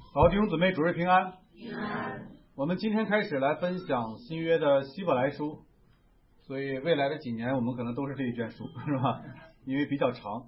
好，弟兄姊妹，主日平安。 平安。 我们今天开始来分享新约的希伯来书，所以未来的几年我们可能都是这一卷书，是吧？因为比较长。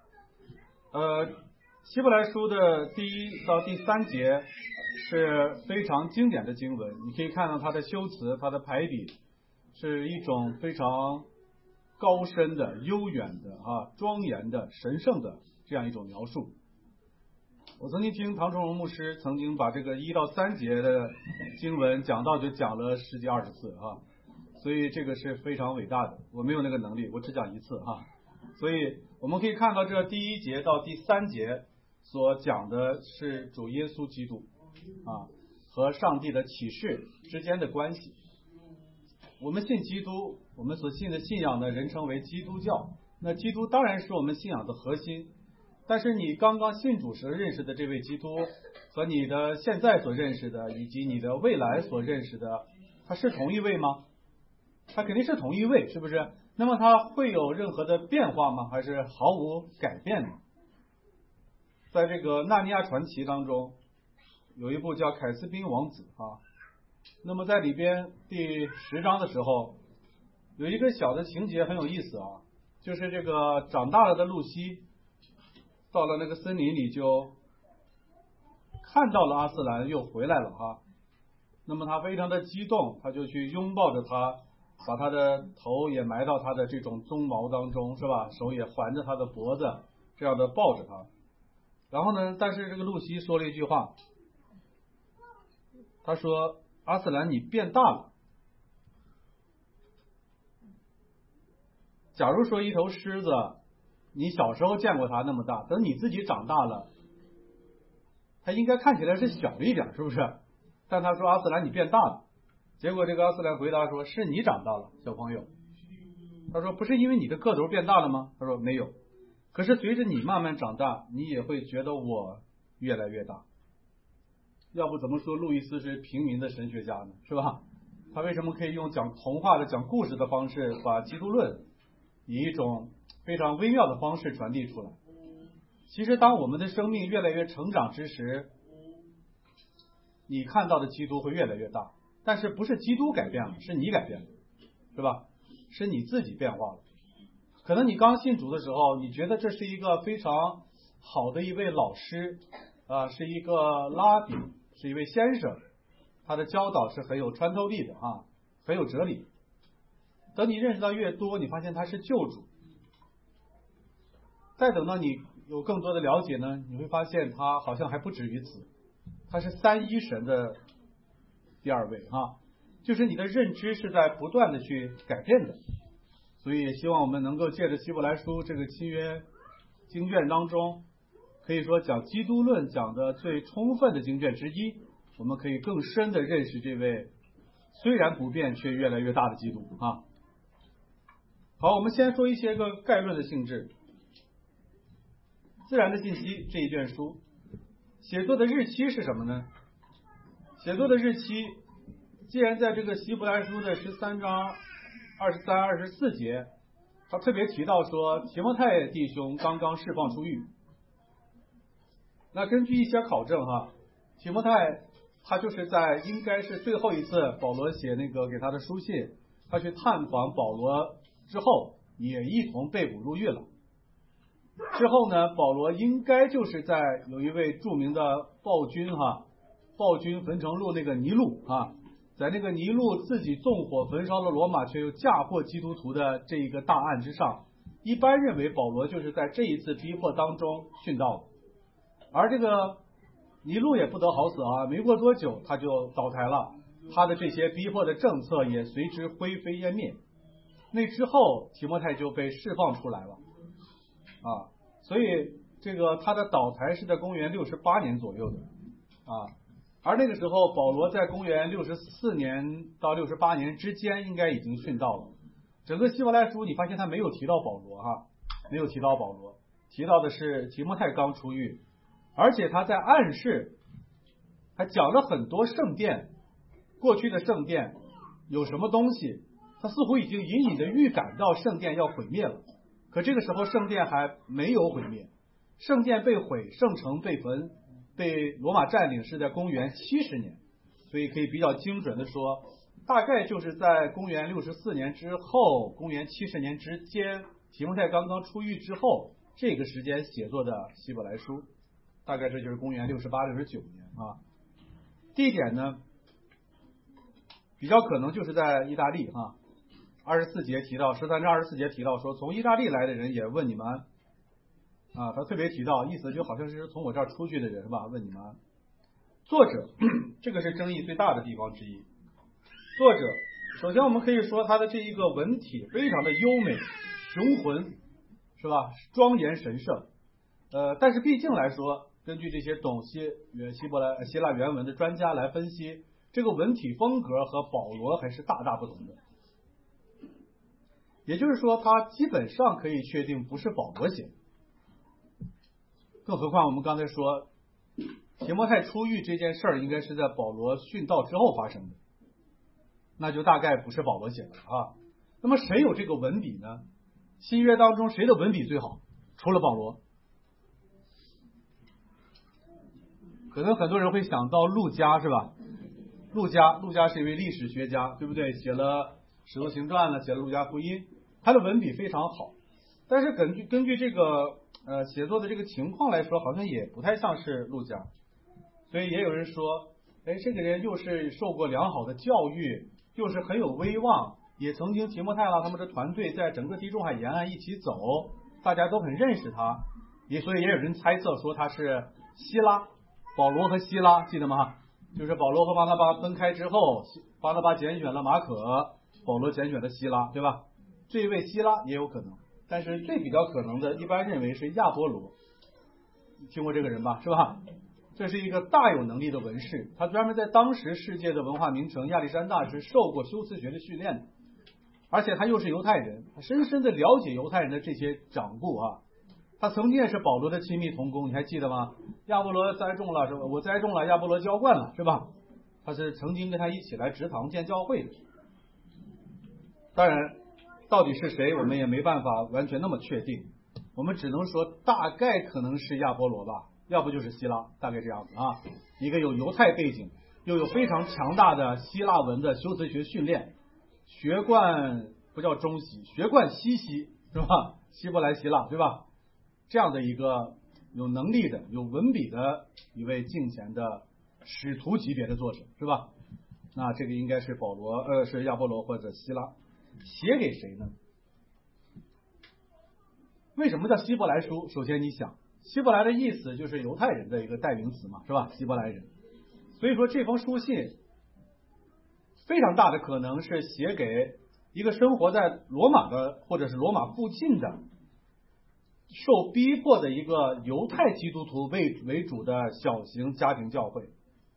希伯来书的第1到第3节是非常经典的经文，你可以看到它的修辞、它的排比是一种非常高深的、悠远的、庄严的、神圣的这样一种描述。我曾经听唐崇荣牧师曾经把这个1到3节的经文讲到就讲了10几20次所以这个是非常伟大的。我没有那个能力，我只讲1次所以我们可以看到这第1节到第3节所讲的是主耶稣基督和上帝的启示之间的关系。我们信基督，我们所信的信仰呢，人称为基督教。那基督当然是我们信仰的核心，但是你刚刚信主时认识的这位基督和你的现在所认识的以及你的未来所认识的，他是同一位吗？他肯定是同一位，是不是？那么他会有任何的变化吗？还是毫无改变呢？在这个纳尼亚传奇当中有一部叫凯斯宾王子那么在里边第10章的时候有一个小的情节很有意思就是这个长大了的露西到了那个森林里，就看到了阿斯兰又回来了那么他非常的激动，他就去拥抱着他，把他的头也埋到他的这种鬃毛当中，是吧？手也环着他的脖子，这样的抱着他。然后呢，但是这个露西说了一句话，他说：“阿斯兰，你变大了。”假如说一头狮子，你小时候见过它那么大，等你自己长大了，它应该看起来是小一点，是不是？但他说：“阿斯兰，你变大了。”结果这个阿斯兰回答说：“是你长大了，小朋友。”他说：“不是因为你的个头变大了吗？”他说：“没有。可是随着你慢慢长大，你也会觉得我越来越大。”要不怎么说路易斯是平民的神学家呢？是吧？他为什么可以用讲童话的、讲故事的方式，把基督论以一种非常微妙的方式传递出来？其实当我们的生命越来越成长之时，你看到的基督会越来越大，但是不是基督改变了，是你改变了，是吧？是你自己变化了。可能你刚信主的时候，你觉得这是一个非常好的一位老师是一个拉比，是一位先生，他的教导是很有穿透力的很有哲理。等你认识到越多，你发现他是救主。再等到你有更多的了解呢，你会发现他好像还不止于此，他是三一神的第2位就是你的认知是在不断的去改变的。所以也希望我们能够借着希伯来书这个新约经卷当中，可以说讲基督论讲的最充分的经卷之一，我们可以更深的认识这位虽然不变却越来越大的基督好，我们先说一些个概论的性质。自然的信息这一卷书写作的日期是什么呢？写作的日期既然在这个希伯来书的13章23、24节，他特别提到说提摩太弟兄刚刚释放出狱。那根据一些考证提摩太他就是在应该是最后一次保罗写那个给他的书信，他去探访保罗之后也一同被捕入狱了。之后呢，保罗应该就是在有一位著名的暴君暴君焚城录那个尼禄在那个尼禄自己纵火焚烧了罗马却又嫁祸基督徒的这一个大案之上，一般认为保罗就是在这一次逼迫当中殉道的。而这个尼禄也不得好死没过多久他就倒台了，他的这些逼迫的政策也随之灰飞烟灭。那之后提摩太就被释放出来了所以这个他的倒台是在公元68年左右的而那个时候保罗在公元64年到68年之间应该已经殉道了。整个希伯来书你发现他没有提到保罗没有提到保罗，提到的是提摩太刚出狱，而且他在暗示，还讲了很多圣殿，过去的圣殿有什么东西，他似乎已经隐隐的预感到圣殿要毁灭了。可这个时候圣殿还没有毁灭，圣殿被毁，圣城被焚， 被罗马占领是在公元70年，所以可以比较精准的说，大概就是在公元64年之后，公元70年之间，提摩太刚刚出狱之后，这个时间写作的希伯来书，大概这就是公元68、69年啊。地点呢，比较可能就是在意大利啊。24节提到，13章24节提到说，从意大利来的人也问你们安啊，他特别提到，意思就好像是从我这儿出去的人是吧？问你们安。作者，这个是争议最大的地方之一。作者，首先我们可以说他的这一个文体非常的优美、雄浑，是吧？庄严神圣。但是毕竟来说，根据这些懂希腊原文的专家来分析，这个文体风格和保罗还是大大不同的。也就是说，他基本上可以确定不是保罗写的。更何况我们刚才说，提摩太出狱这件事儿应该是在保罗殉道之后发生的，那就大概不是保罗写的啊。那么谁有这个文笔呢？新约当中谁的文笔最好？除了保罗，可能很多人会想到路加，是吧？路加是一位历史学家，对不对？写了使徒行传了，写了路加福音，他的文笔非常好。但是根据这个写作的这个情况来说，好像也不太像是路加。所以也有人说，这个人又是受过良好的教育，又是很有威望，也曾经提摩太他们的团队在整个地中海沿岸一起走，大家都很认识他，所以也有人猜测说他是希拉，保罗和希拉，记得吗？就是保罗和巴拿巴分开之后，巴拿巴拣选了马可，保罗拣选了希拉，对吧？这一位希拉也有可能，但是最比较可能的，一般认为是亚波罗，听过这个人吧，是吧？这是一个大有能力的文士，他专门在当时世界的文化名城亚历山大是受过修辞学的训练的，而且他又是犹太人，他深深的了解犹太人的这些掌故啊。他曾经也是保罗的亲密同工，你还记得吗？亚波罗栽种了，是吧？我栽种了，亚波罗浇灌了，是吧？他是曾经跟他一起来植堂建教会的。当然，到底是谁，我们也没办法完全那么确定，我们只能说大概可能是亚波罗吧，要不就是希拉，大概这样子啊。一个有犹太背景，又有非常强大的希腊文的修辞学训练，学贯不叫中西，学贯西西，是吧？希伯来希腊，对吧？这样的一个有能力的、有文笔的一位敬虔的使徒级别的作者，是吧？那这个应该是是亚波罗或者希拉。写给谁呢？为什么叫希伯来书？首先你想，希伯来的意思就是犹太人的一个代名词嘛，是吧？希伯来人。所以说这封书信非常大的可能是写给一个生活在罗马的或者是罗马附近的受逼迫的一个犹太基督徒为主的小型家庭教会。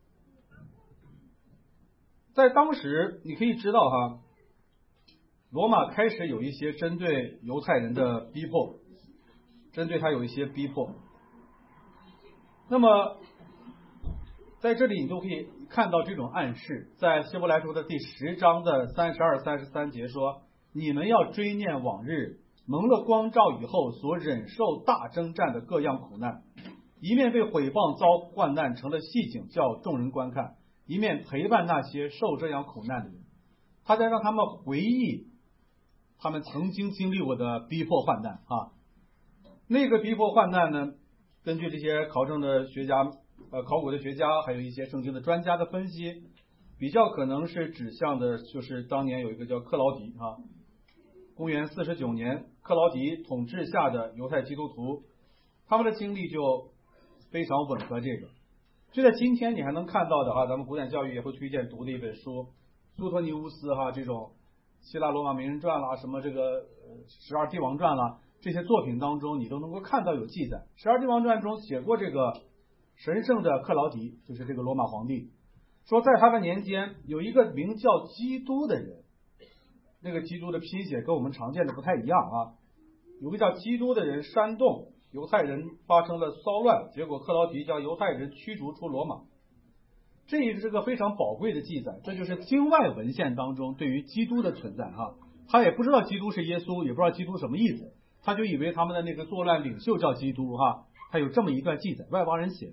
在当时你可以知道哈，罗马开始有一些针对犹太人的逼迫，针对他有一些逼迫。那么在这里你都可以看到这种暗示，在希伯来书的第10章的32、33节说，你们要追念往日蒙了光照以后所忍受大征战的各样苦难，一面被毁谤遭患难成了戏景叫众人观看，一面陪伴那些受这样苦难的人。他在让他们回忆他们曾经经历过的逼迫患难啊。那个逼迫患难呢，根据这些考古的学家还有一些圣经的专家的分析，比较可能是指向的就是当年有一个叫克劳迪啊，公元49年克劳迪统治下的犹太基督徒，他们的经历就非常吻合这个。就在今天你还能看到的啊，咱们古典教育也会推荐读的一本书，苏托尼乌斯这种希腊罗马名人传啦，什么这个12帝王传啦，这些作品当中你都能够看到有记载。12帝王传中写过这个神圣的克劳迪，就是这个罗马皇帝，说在他的年间有一个名叫基督的人，那个基督的拼写跟我们常见的不太一样啊。有个叫基督的人煽动犹太人发生了骚乱，结果克劳迪将犹太人驱逐出罗马。这也是个非常宝贵的记载，这就是经外文献当中对于基督的存在哈。他也不知道基督是耶稣，也不知道基督什么意思，他就以为他们的那个作乱领袖叫基督哈。他有这么一段记载，外邦人写的。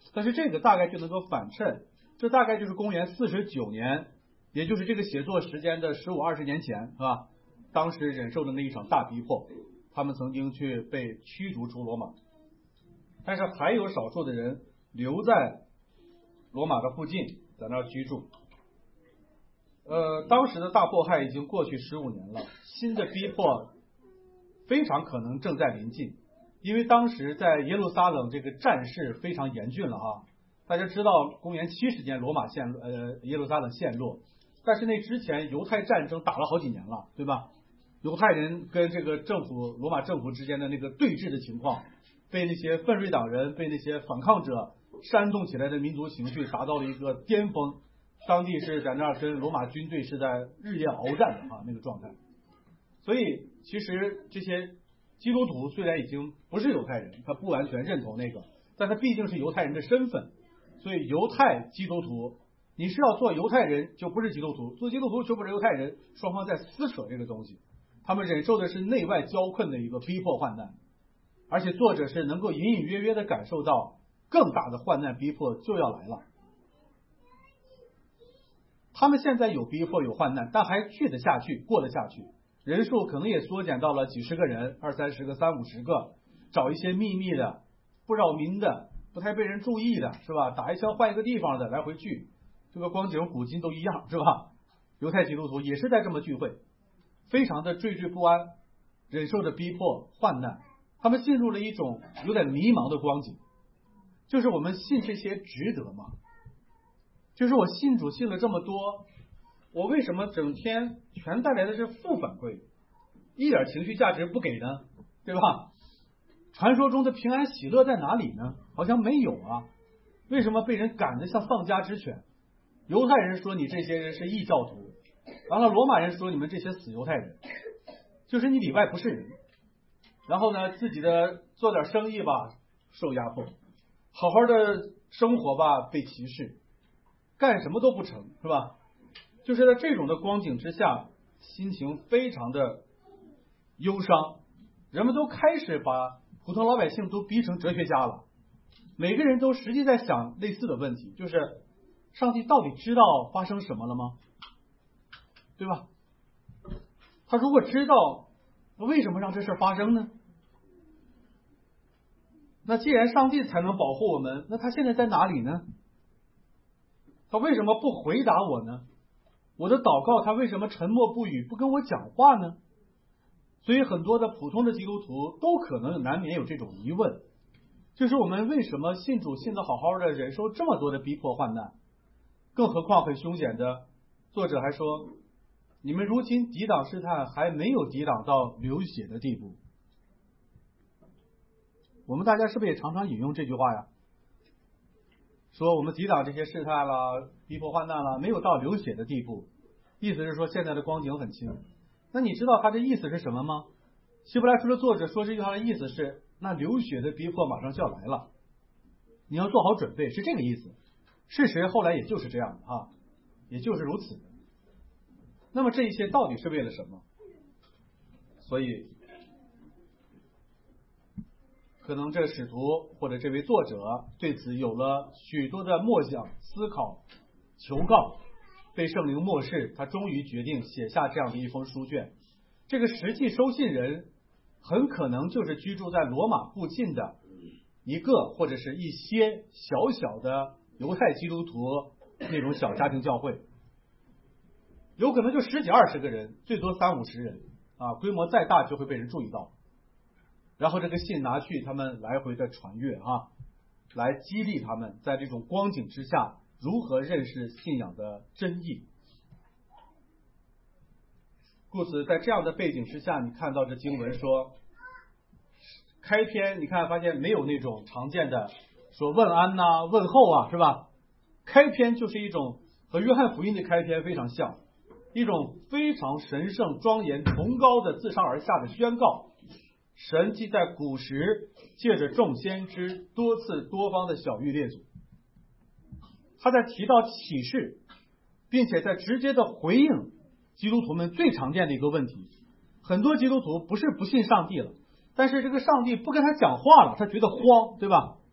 但是这个大概就能够反衬，这大概就是公元49年，也就是这个写作时间的15、20年前，是吧？当时忍受的那一场大逼迫，他们曾经去被驱逐出罗马，但是还有少数的人留在罗马的附近，在那儿居住。当时的大迫害已经过去15年了，新的逼迫非常可能正在临近，因为当时在耶路撒冷这个战事非常严峻了啊。大家知道，公元70年耶路撒冷陷落，但是那之前犹太战争打了好几年了，对吧？犹太人跟这个罗马政府之间的那个对峙的情况，被那些奋锐党人、被那些反抗者煽动起来的民族情绪达到了一个巅峰。当地是在那儿跟罗马军队是在日夜鏖战的那个状态，所以其实这些基督徒虽然已经不是犹太人，他不完全认同那个，但他毕竟是犹太人的身份，所以犹太基督徒，你是要做犹太人就不是基督徒，做基督徒就不是犹太人，双方在撕扯这个东西，他们忍受的是内外交困的一个逼迫患难，而且作者是能够隐隐约约的感受到更大的患难逼迫就要来了。他们现在有逼迫有患难，但还去得下去，过得下去，人数可能也缩减到了几十个人，20-30个，30-50个，找一些秘密的不扰民的不太被人注意的，是吧？打一枪换一个地方的来回聚，这个光景古今都一样，是吧？犹太基督徒也是在这么聚会，非常的惴惴不安，忍受着逼迫患难，他们进入了一种有点迷茫的光景，就是我们信这些值得吗？就是我信主信了这么多，我为什么整天全带来的是负反馈，一点情绪价值不给呢？对吧？传说中的平安喜乐在哪里呢？好像没有啊。为什么被人赶得像丧家之犬？犹太人说你这些人是异教徒，完了罗马人说你们这些死犹太人，就是你里外不是人。然后呢，自己的做点生意吧受压迫，好好的生活吧被歧视，干什么都不成，是吧？就是在这种的光景之下，心情非常的忧伤，人们都开始把普通老百姓都逼成哲学家了，每个人都实际在想类似的问题，就是上帝到底知道发生什么了吗？对吧？他如果知道，为什么让这事发生呢？那既然上帝才能保护我们，那他现在在哪里呢？他为什么不回答我呢？我的祷告他为什么沉默不语，不跟我讲话呢？所以很多的普通的基督徒都可能难免有这种疑问，就是我们为什么信主信得好好的，忍受这么多的逼迫患难，更何况很凶险的，作者还说你们如今抵挡试探还没有抵挡到流血的地步。我们大家是不是也常常引用这句话呀？说我们抵挡这些试探了，逼迫患难了，没有到流血的地步，意思是说现在的光景很轻。那你知道他的意思是什么吗？希伯来书的作者说这句话的意思是，那流血的逼迫马上就要来了，你要做好准备，是这个意思。事实后来也就是这样啊，也就是如此。那么这一切到底是为了什么？所以可能这个使徒或者这位作者对此有了许多的默想、思考、求告，被圣灵默示，他终于决定写下这样的一封书卷。这个实际收信人很可能就是居住在罗马附近的一个或者是一些小小的犹太基督徒那种小家庭教会，有可能就10几20个人，最多30-50人啊，规模再大就会被人注意到。然后这个信拿去他们来回的传阅啊，来激励他们在这种光景之下如何认识信仰的真意。故此在这样的背景之下，你看到这经文说开篇，你看发现没有那种常见的说问安呐、问候啊，是吧？开篇就是一种和约翰福音的开篇非常像，一种非常神圣庄严崇高的自上而下的宣告。神既在古时借着众先知多次多方的晓谕列祖，他在提到启示，并且在直接的回应基督徒们最常见的一个问题。很多基督徒不是不信上帝了，但是这个上帝不跟他讲话了，他觉得慌，对吧？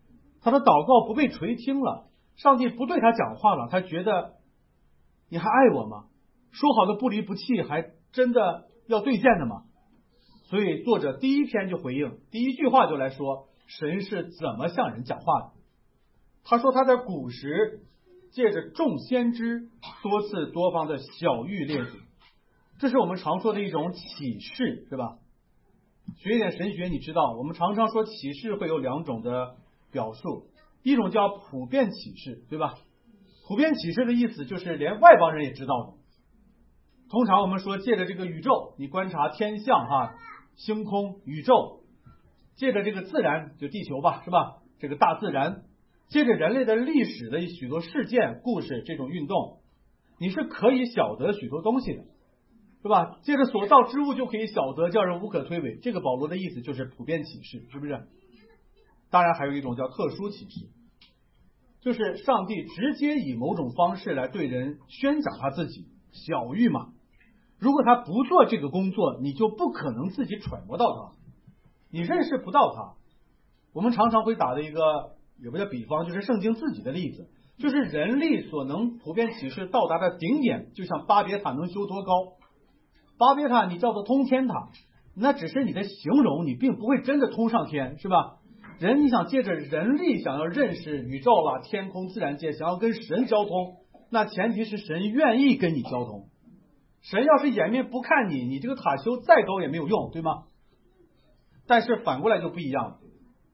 他的祷告不被垂听了，上帝不对他讲话了，他觉得你还爱我吗？说好的不离不弃还真的要兑现的吗？所以作者第一篇就回应，第一句话就来说神是怎么向人讲话的。他说他在古时借着众先知多次多方的晓谕列祖，这是我们常说的一种启示，是吧？学一点神学你知道，我们常常说启示会有两种的表述，一种叫普遍启示，对吧？普遍启示的意思就是连外邦人也知道的。通常我们说借着这个宇宙，你观察天象星空宇宙，借着这个自然，就地球吧，是吧？这个大自然，借着人类的历史的许多事件故事这种运动，你是可以晓得许多东西的，是吧？借着所造之物就可以晓得，叫人无可推诿。这个保罗的意思就是普遍启示，是不是？当然还有一种叫特殊启示，就是上帝直接以某种方式来对人宣讲他自己，晓谕嘛。如果他不做这个工作，你就不可能自己揣摩到他，你认识不到他。我们常常会打的一个有个比方，就是圣经自己的例子，就是人力所能普遍启示到达的顶点，就像巴别塔能修多高。巴别塔你叫做通天塔，那只是你的形容，你并不会真的通上天，是吧？人你想借着人力想要认识宇宙天空自然界，想要跟神交通，那前提是神愿意跟你交通。神要是掩面不看你，你这个塔修再高也没有用，对吗？但是反过来就不一样了，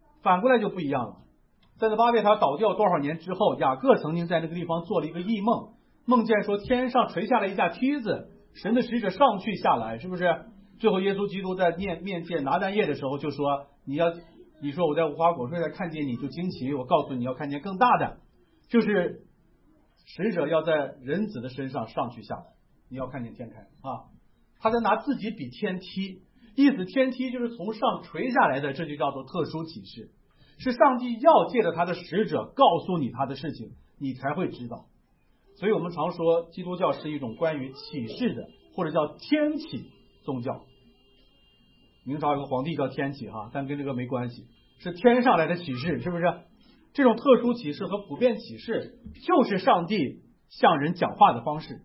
在那巴别塔倒掉多少年之后，雅各曾经在那个地方做了一个异梦，梦见说天上垂下来一架梯子，神的使者上去下来，是不是？最后耶稣基督在面见拿但业的时候就说，你说我在无花果树上看见你就惊奇，我告诉你要看见更大的，就是使者要在人子的身上上去下来，你要看见天开他在拿自己比天梯，意思天梯就是从上垂下来的，这就叫做特殊启示，是上帝要借着他的使者告诉你他的事情，你才会知道。所以我们常说基督教是一种关于启示的，或者叫天启宗教。明朝有个皇帝叫天启但跟这个没关系，是天上来的启示，是不是？这种特殊启示和普遍启示就是上帝向人讲话的方式。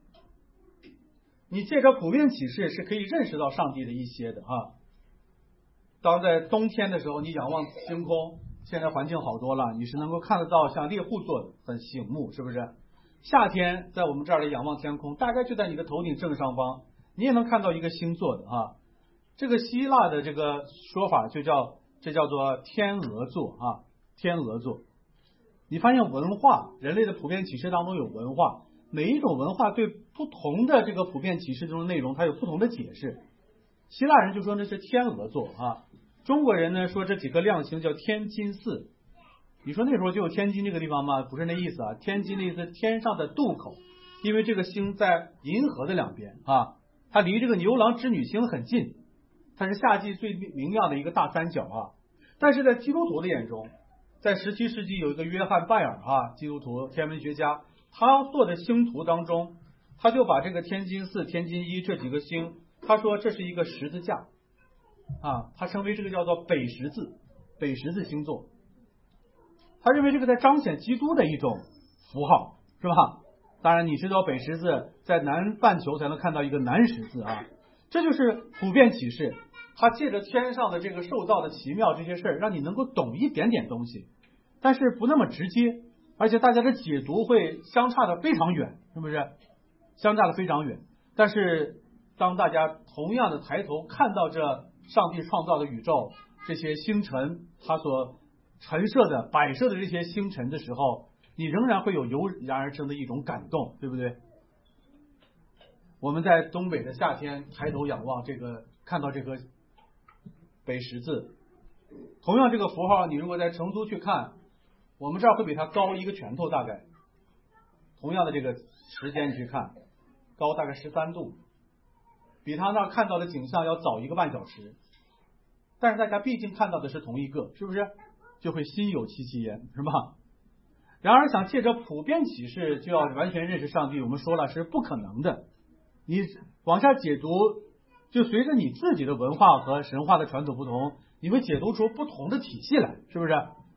你借着普遍启示是可以认识到上帝的一些的当在冬天的时候，你仰望星空，现在环境好多了，你是能够看得到像猎户座的，很醒目，是不是？夏天在我们这儿的仰望天空，大概就在你的头顶正上方，你也能看到一个星座的这个希腊的这个说法这叫做天鹅座天鹅座。你发现文化，人类的普遍启示当中有文化，每一种文化对不同的这个普遍启示中的内容它有不同的解释。希腊人就说那是天鹅座中国人呢说这几颗亮星叫天津四。你说那时候就有天津这个地方吗？不是那意思天津的意思天上的渡口，因为这个星在银河的两边它离这个牛郎织女星很近，它是夏季最明亮的一个大三角但是在基督徒的眼中，在17世纪有一个约翰拜尔基督徒天文学家，他做的星图当中，他就把这个天津四、天津一这几个星，他说这是一个十字架他称为这个叫做北十字星座。他认为这个在彰显基督的一种符号，是吧？当然你知道北十字在南半球才能看到一个南十字这就是普遍启示，他借着天上的这个受造的奇妙这些事儿，让你能够懂一点点东西，但是不那么直接，而且大家的解读会相差的非常远，是不是？相差的非常远。但是当大家同样的抬头看到这上帝创造的宇宙，这些星辰他所陈设的摆设的这些星辰的时候，你仍然会有油然而生的一种感动，对不对？我们在东北的夏天抬头仰望看到这个北十字，同样这个符号你如果在成都去看，我们这儿会比它高一个拳头，大概同样的这个时间你去看，高大概13度，比他那看到的景象要早1个半小时，但是大家毕竟看到的是同一个，是不是？就会心有戚戚焉，是吧？然而想借着普遍启示就要完全认识上帝，我们说了是不可能的。你往下解读，就随着你自己的文化和神话的传统不同，你会解读出不同的体系来，是不是？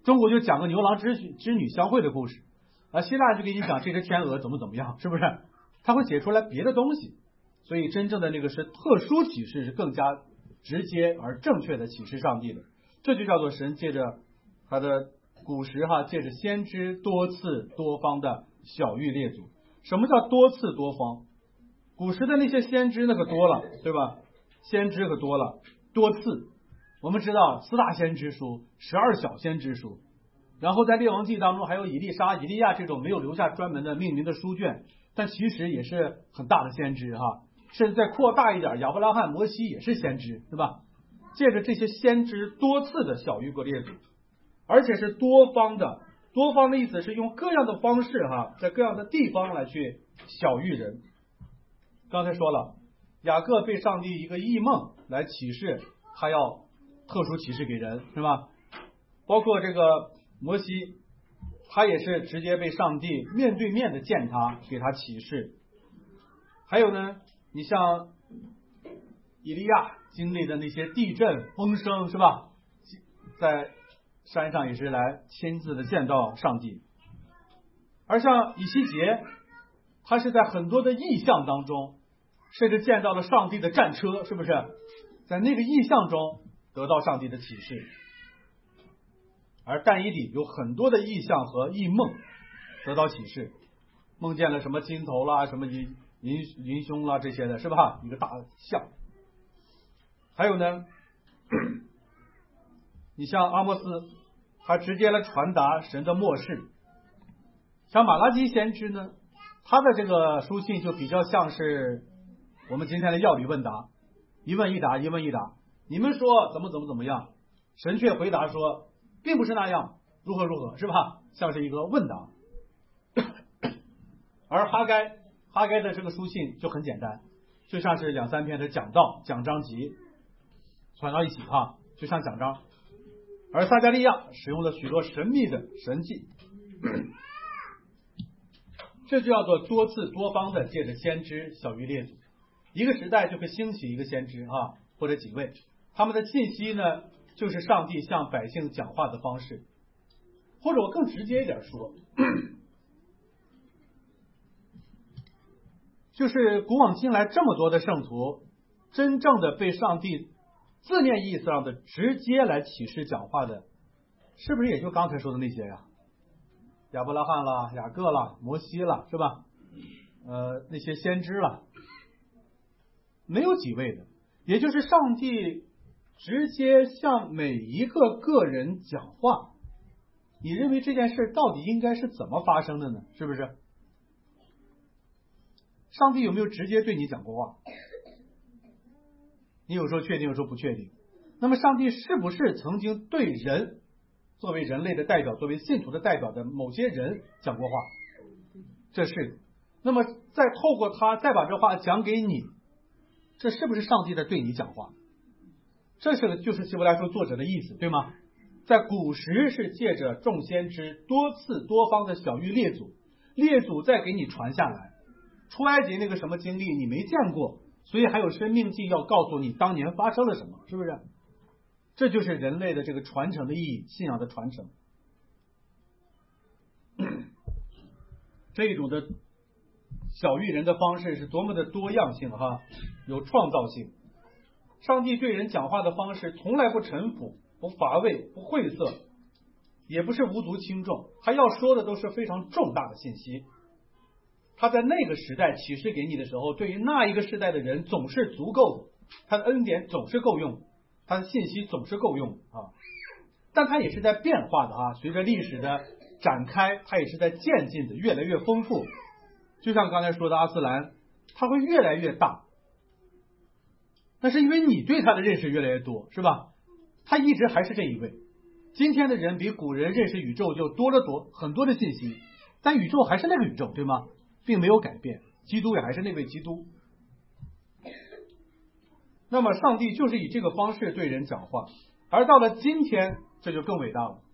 中国就讲个牛郎织女相会的故事，希腊就给你讲这只天鹅怎么样，是不是？他会写出来别的东西，所以真正的那个是特殊启示，是更加直接而正确的启示上帝的，这就叫做神借着他的古时借着先知多次多方的晓谕列祖。什么叫多次多方？古时的那些先知那可多了，对吧？先知可多了，多次。我们知道4大先知书、12小先知书，然后在列王记当中还有以利沙、以利亚这种没有留下专门的命名的书卷，但其实也是很大的先知甚至再扩大一点，亚伯拉罕、摩西也是先知，对吧？借着这些先知多次的晓谕过列祖，而且是多方的。多方的意思是用各样的方式在各样的地方来去晓谕人。刚才说了，雅各被上帝一个异梦来启示，他要特殊启示给人，是吧？包括这个摩西，他也是直接被上帝面对面的见他，给他启示。还有呢，你像以利亚经历的那些地震、风声，是吧？在山上也是来亲自的见到上帝。而像以西结，他是在很多的异象当中，甚至见到了上帝的战车，是不是？在那个异象中得到上帝的启示。而但以理有很多的异象和异梦得到启示，梦见了什么金头啦，什么银胸啦，这些的，是吧？一个大象。还有呢，你像阿摩斯，他直接来传达神的默示。像马拉基先知呢，他的这个书信就比较像是我们今天的要理问答，一问一答，一问一答。你们说怎么样，神却回答说并不是那样，如何，是吧？像是一个问答。而哈该的这个书信就很简单，就像是2-3篇的讲道、讲章集传到一起就像讲章。而撒迦利亚使用了许多神秘的神迹，这就叫做多次多方的借着先知晓谕列祖。一个时代就会兴起一个先知或者几位，他们的信息呢，就是上帝向百姓讲话的方式。或者我更直接一点说，就是古往今来这么多的圣徒，真正的被上帝字面意义上的直接来启示讲话的，是不是也就刚才说的那些呀？亚伯拉罕啦、雅各啦、摩西啦，是吧？那些先知啦，没有几位的，也就是上帝直接向每一个个人讲话。你认为这件事到底应该是怎么发生的呢？是不是？上帝有没有直接对你讲过话？你有时候确定，有时候不确定。那么上帝是不是曾经对人，作为人类的代表，作为信徒的代表的某些人讲过话？这是。那么再透过他再把这话讲给你，这是不是上帝在对你讲话？这是就是希伯来书作者的意思，对吗？在古时是借着众先知多次多方的晓谕列祖再给你传下来。出埃及那个什么经历你没见过，所以还有申命记要告诉你当年发生了什么，是不是？这就是人类的这个传承的意义，信仰的传承。这种的晓谕人的方式是多么的多样性有创造性。上帝对人讲话的方式从来不陈腐、不乏味、不晦涩，也不是无足轻重，他要说的都是非常重大的信息。他在那个时代启示给你的时候，对于那一个时代的人总是足够的，他的恩典总是够用，他的信息总是够用但他也是在变化的随着历史的展开，他也是在渐进的越来越丰富。就像刚才说的阿斯兰，他会越来越大，那是因为你对他的认识越来越多，是吧？他一直还是这一位。今天的人比古人认识宇宙就多了很多的信息，但宇宙还是那个宇宙，对吗？并没有改变，基督也还是那位基督。那么上帝就是以这个方式对人讲话，而到了今天这就更伟大了。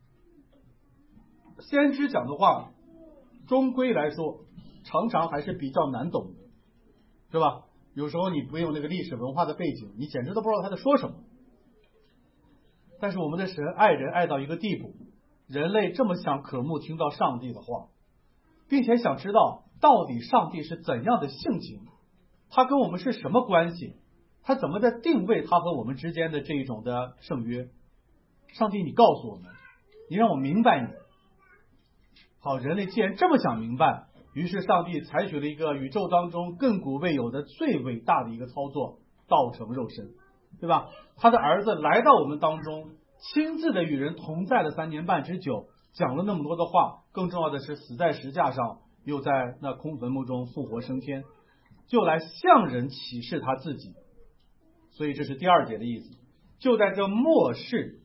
先知讲的话终归来说常常还是比较难懂的，是吧？有时候你不用那个历史文化的背景，你简直都不知道他在说什么。但是我们的神爱人爱到一个地步， 人类这么想渴慕听到上帝的话，并且想知道到底上帝是怎样的性情，他跟我们是什么关系，他怎么在定位他和我们之间的这一种的圣约。上帝，你告诉我们，你让我明白你。好，人类既然这么想明白，于是上帝采取了一个宇宙当中亘古未有的最伟大的一个操作，道成肉身，对吧？他的儿子来到我们当中，亲自的与人同在了3年半之久，讲了那么多的话，更重要的是死在石架上，又在那空坟墓中复活升天，就来向人启示他自己。所以这是第2节的意思，就在这末世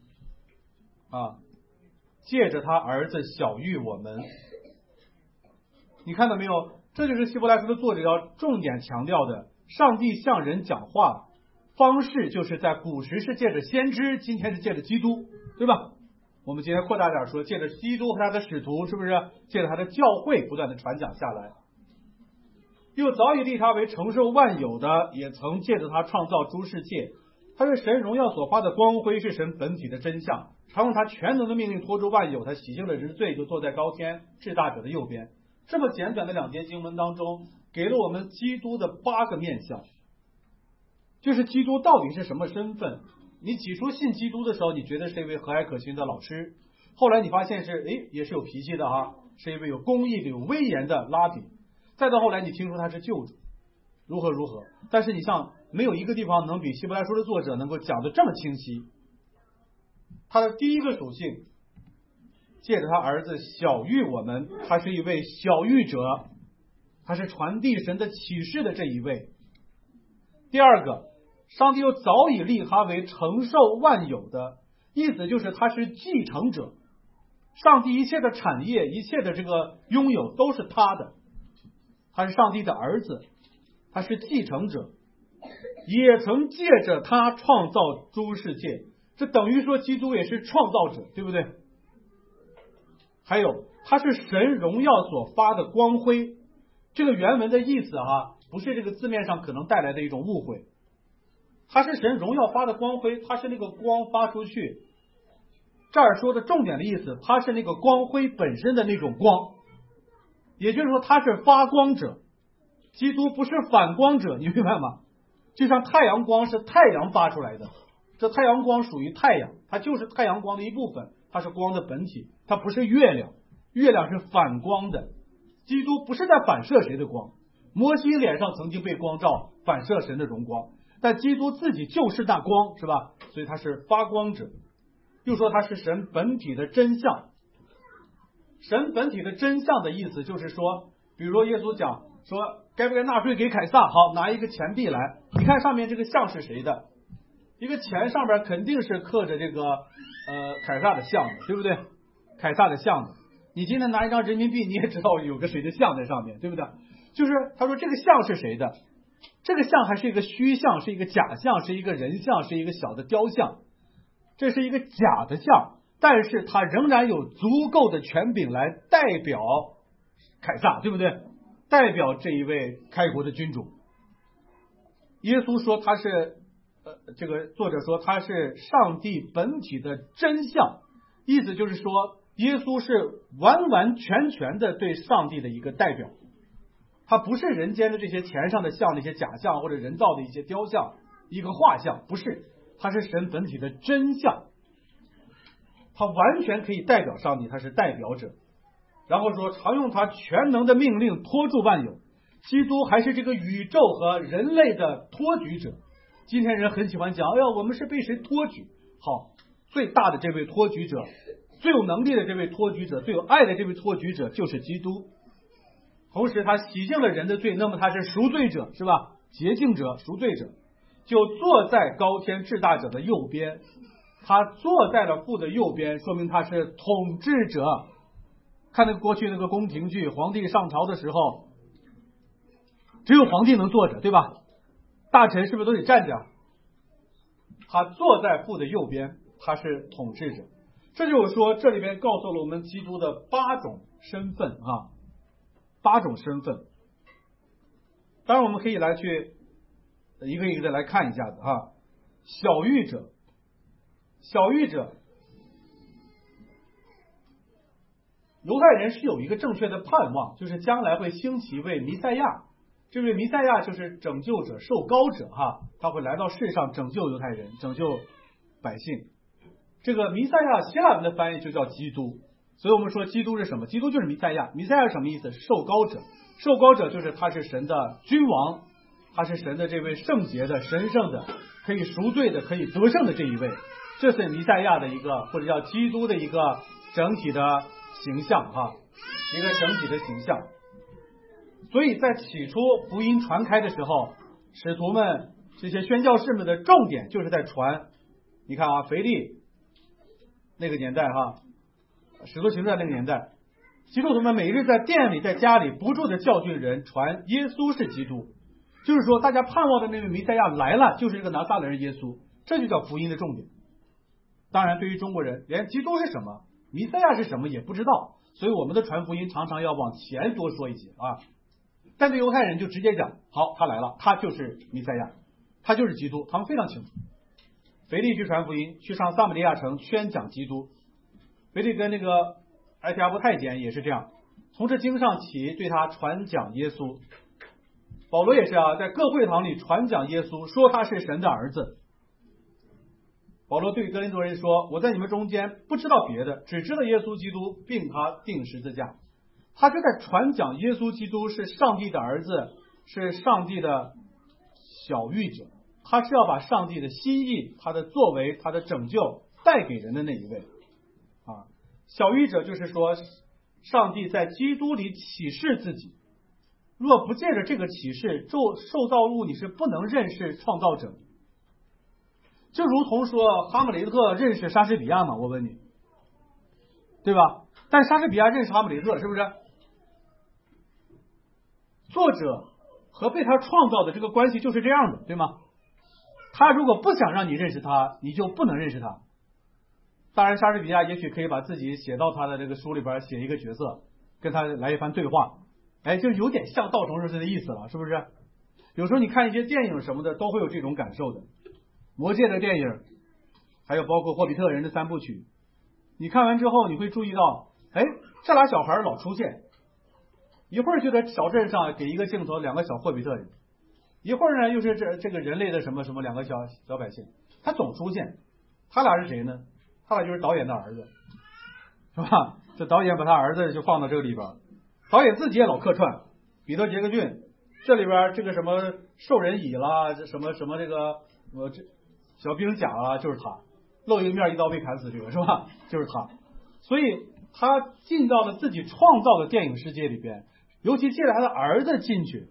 借着他儿子晓谕我们。你看到没有？这就是希伯来书的作者要重点强调的，上帝向人讲话方式就是在古时是借着先知，今天是借着基督，对吧？我们今天扩大点说，借着基督和他的使徒，是不是借着他的教会不断的传讲下来？又早已立他为承受万有的，也曾借着他创造诸世界。他是神荣耀所发的光辉，是神本体的真相，常用他全能的命令托住万有，他洗净了人的罪，就坐在高天至大者的右边。这么简短的2节经文当中，给了我们基督的8个面向，就是基督到底是什么身份。你起初信基督的时候，你觉得是一位和蔼可亲的老师，后来你发现是也是有脾气的是一位有公义的有威严的拉比，再到后来你听说他是救主，如何，但是你像没有一个地方能比希伯来书的作者能够讲得这么清晰。他的第一个属性，借着他儿子晓谕我们，他是一位晓谕者，他是传递神的启示的这一位。第2个，上帝又早已立他为承受万有的，意思就是他是继承者，上帝一切的产业，一切的这个拥有都是他的，他是上帝的儿子，他是继承者，也曾借着他创造诸世界，这等于说基督也是创造者，对不对？还有他是神荣耀所发的光辉，这个原文的意思不是这个字面上可能带来的一种误会，他是神荣耀发的光辉，他是那个光发出去，这儿说的重点的意思，他是那个光辉本身的那种光，也就是说他是发光者，基督不是反光者，你明白吗？就像太阳光是太阳发出来的，这太阳光属于太阳，它就是太阳光的一部分，它是光的本体，它不是月亮，月亮是反光的，基督不是在反射谁的光，摩西脸上曾经被光照，反射神的荣光，但基督自己就是那光，是吧？所以他是发光者。又说他是神本体的真相，神本体的真相的意思就是说，比如说耶稣讲说该不该纳税给凯撒，好，拿一个钱币来，你看上面这个像是谁的？一个钱上面肯定是刻着这个凯撒的像的，对不对？凯撒的像的，你今天拿一张人民币，你也知道有个谁的像在上面，对不对？就是他说这个像是谁的？这个像还是一个虚像，是一个假像，是一个人像，是一个小的雕像，这是一个假的像，但是他仍然有足够的权柄来代表凯撒，对不对？代表这一位开国的君主。耶稣说他是这个作者说他是上帝本体的真相，意思就是说耶稣是完完全全的对上帝的一个代表，他不是人间的这些钱上的像，那些假象或者人造的一些雕像，一个画像，不是，他是神本体的真相，他完全可以代表上帝，他是代表者。然后说常用他全能的命令托住万有，基督还是这个宇宙和人类的托举者。今天人很喜欢讲，哎呀，我们是被谁托举？好，最大的这位托举者，最有能力的这位托举者，最有爱的这位托举者就是基督。同时他洗净了人的罪，那么他是赎罪者，是吧？洁净者，赎罪者，就坐在高天至大者的右边。他坐在了父的右边，说明他是统治者。看那个过去那个宫廷剧，皇帝上朝的时候只有皇帝能坐着，对吧？大臣是不是都得站着？他坐在父的右边，他是统治者。这就是说这里边告诉了我们基督的8种身份8种身份。当然我们可以来去一个一个的来看一下子晓谕者，晓谕者犹太人是有一个正确的盼望，就是将来会兴起一位弥赛亚，这位弥赛亚就是拯救者、受膏者哈，他会来到世上拯救犹太人、拯救百姓。这个弥赛亚希腊文的翻译就叫基督，所以我们说基督是什么？基督就是弥赛亚。弥赛亚是什么意思？受膏者。受膏者就是他是神的君王，他是神的这位圣洁的、神圣的、可以赎罪的、可以得胜的这一位。这是弥赛亚的一个，或者叫基督的一个整体的形象哈，一个整体的形象。所以在起初福音传开的时候，使徒们这些宣教士们的重点就是在传。你看啊，腓利那个年代哈，使徒行传那个年代，基督徒们每日在店里、在家里不住的教训人，传耶稣是基督，就是说大家盼望的那位弥赛亚来了，就是这个拿撒勒人耶稣，这就叫福音的重点。当然，对于中国人，连基督是什么、弥赛亚是什么也不知道，所以我们的传福音常常要往前多说一些啊。但对犹太人就直接讲，好，他来了，他就是弥赛亚，他就是基督，他们非常清楚。腓利去传福音，去上撒玛利亚城宣讲基督。腓利跟那个埃提阿波太监也是这样，从这经上起对他传讲耶稣。保罗也是啊，在各会堂里传讲耶稣，说他是神的儿子。保罗对哥林多人说，我在你们中间不知道别的，只知道耶稣基督并他钉十字架。他就在传讲耶稣基督是上帝的儿子，是上帝的小谕者，他是要把上帝的心意、他的作为、他的拯救带给人的那一位啊。小谕者就是说，上帝在基督里启示自己，若不借着这个启示，受造物你是不能认识创造者。就如同说哈姆雷特认识莎士比亚嘛，我问你，对吧？但莎士比亚认识哈姆雷特，是不是？作者和被他创造的这个关系就是这样的，对吗？他如果不想让你认识他，你就不能认识他。当然，莎士比亚也许可以把自己写到他的这个书里边，写一个角色，跟他来一番对话，哎，就有点像道成肉身的意思了，是不是？有时候你看一些电影什么的，都会有这种感受的。魔戒的电影，还有包括霍比特人的三部曲，你看完之后你会注意到，哎，这俩小孩老出现，一会儿就在小镇上给一个镜头两个小霍比特人，一会儿呢又是这个人类的什么什么两个小百姓，他总出现。他俩是谁呢？他俩就是导演的儿子，是吧？这导演把他儿子就放到这个里边，导演自己也老客串，彼得·杰克逊这里边这个什么兽人蚁啦，什么什么这个这小兵甲啊，就是他，露一个面一刀被砍死，这个是吧？就是他。所以他进到了自己创造的电影世界里边，尤其借着他的儿子进去，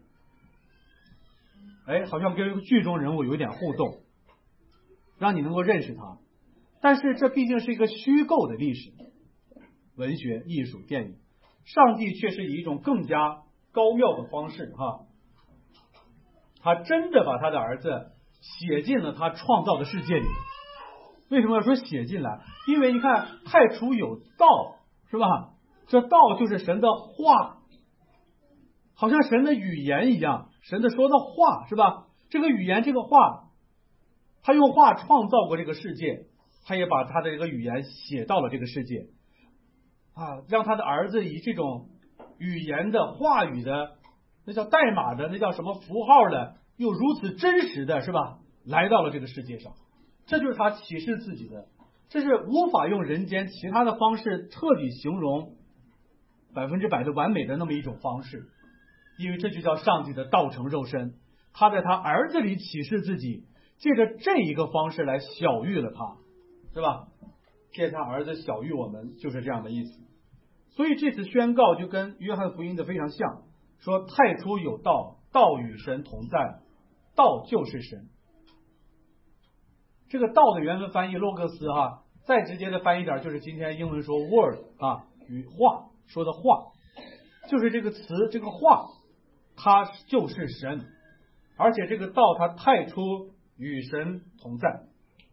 哎，好像跟剧中人物有一点互动，让你能够认识他。但是这毕竟是一个虚构的历史，文学、艺术、电影，上帝却是以一种更加高妙的方式哈，他真的把他的儿子写进了他创造的世界里。为什么要说写进来？因为你看太初有道，是吧？这道就是神的话，好像神的语言一样，神的说的话，是吧？这个语言，这个话，他用话创造过这个世界，他也把他的这个语言写到了这个世界啊，让他的儿子以这种语言的话语的，那叫代码的，那叫什么符号的，又如此真实的，是吧？来到了这个世界上，这就是他启示自己的，这是无法用人间其他的方式彻底形容100%的完美的那么一种方式，因为这就叫上帝的道成肉身，他在他儿子里启示自己，借着这一个方式来晓喻了他，是吧？借他儿子晓喻我们，就是这样的意思。所以这次宣告就跟约翰福音的非常像，说太初有道，道与神同在，道就是神。这个道的原文翻译洛格斯哈，再直接的翻译点就是今天英文说 word 啊，与话说的话，就是这个词，这个话它就是神，而且这个道它太初与神同在。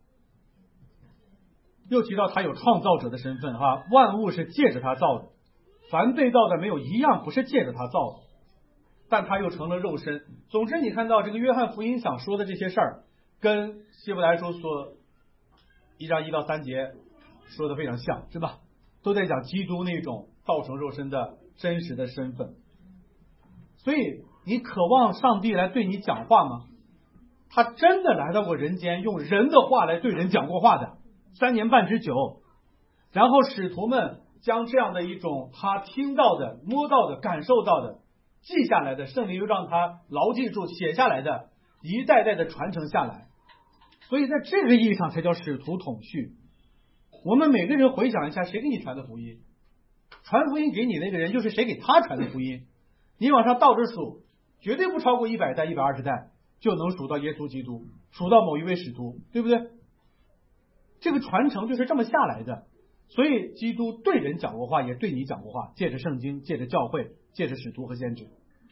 又提到他有创造者的身份哈，万物是借着他造的，凡被造的没有一样不是借着他造的，但他又成了肉身。总之你看到这个约翰福音想说的这些事儿，跟希伯来书说1章1到3节说的非常像，是吧？都在讲基督那种道成肉身的真实的身份。所以你渴望上帝来对你讲话吗？他真的来到过人间，用人的话来对人讲过话的，3年半之久。然后使徒们将这样的一种他听到的、摸到的、感受到的记下来的，圣灵又让他牢记住写下来的，一代代的传承下来。所以在这个意义上才叫使徒统续。我们每个人回想一下，谁给你传的福音？传福音给你那个人就是谁给他传的福音。你往上倒着数，绝对不超过100代、120代就能数到耶稣基督，数到某一位使徒，对不对？这个传承就是这么下来的。所以基督对人讲过话，也对你讲过话，借着圣经，借着教会，借着使徒和先知。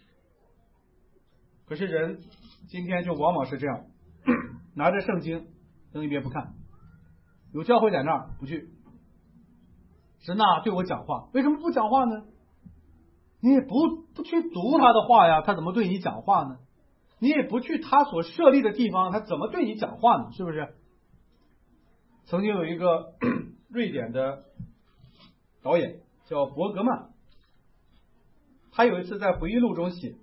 可是人今天就往往是这样，拿着圣经扔一边不看，有教会在那儿不去，神呐对我讲话，为什么不讲话呢？你也不去读他的话呀，他怎么对你讲话呢？你也不去他所设立的地方，他怎么对你讲话呢？是不是？曾经有一个瑞典的导演叫伯格曼，他有一次在回忆录中写，